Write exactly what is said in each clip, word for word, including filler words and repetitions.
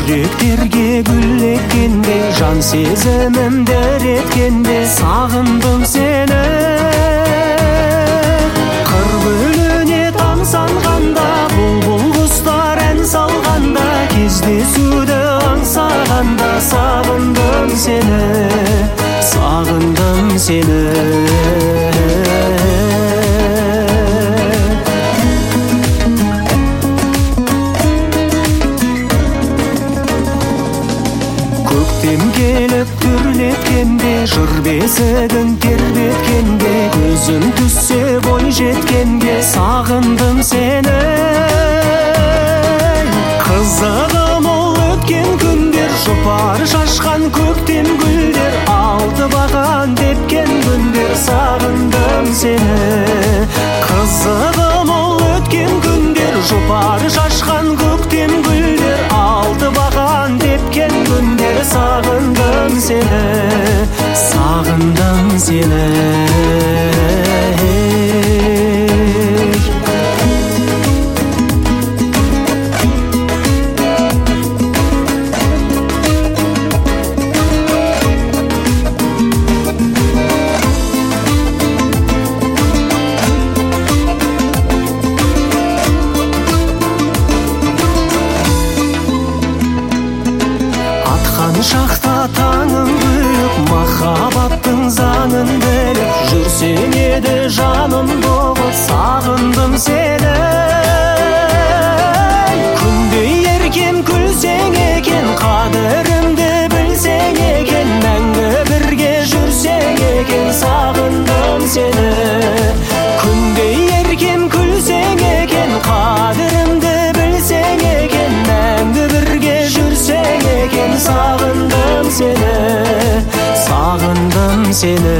жүректерге гүл еккенде, жан сезімім дір еткенде сағындым сені. Қыр гүліне тамсанғанда, бұлбұл құстар ән салғанда, кездесуді аңсағанда сағындым сені, сағындым сені. Көктем келіп түрлеткенде, жыр бесігін тербеткенде, көзім түссе бой жеткенге сағындым сені. Қызығым ол өткен күндер, жұпар шашқан көктем гүлдер, алты бақан тепкен күндер сағындым сені. Қызығым ол өткен күндер, жұпар шашқан көктем гүлдер, алты бақан тепкен күндер сағындым сені, сағындым сені. Шақта таңың күліп, махаббаттың заңын біліп, жүрсең еді жаным болып, сағындым сені. Күндей еркем күлсең екен, қадірімді білсең екен, мәңгі бірге жүрсең екен, сағындым сені. Күндей еркем күлсең екен, қадірімді білсең екен, мәңгі бірге жүрсең екен, сағындым сені, сағындым сені,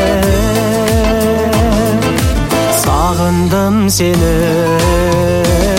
сағындым сені.